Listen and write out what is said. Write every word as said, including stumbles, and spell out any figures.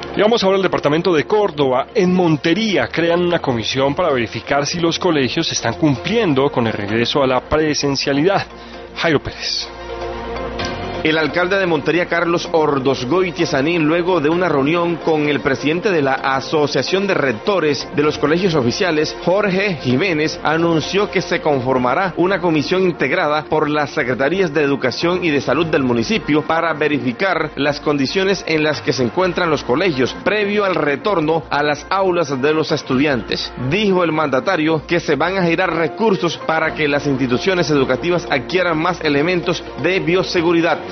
Y vamos ahora al departamento de Córdoba. En Montería crean una comisión para verificar si los colegios están cumpliendo con el regreso a la presencialidad. Jairo Pérez. El alcalde de Montería, Carlos Ordosgoiti-Sanín, luego de una reunión con el presidente de la Asociación de Rectores de los Colegios Oficiales, Jorge Jiménez, anunció que se conformará una comisión integrada por las Secretarías de Educación y de Salud del municipio para verificar las condiciones en las que se encuentran los colegios previo al retorno a las aulas de los estudiantes. Dijo el mandatario que se van a girar recursos para que las instituciones educativas adquieran más elementos de bioseguridad.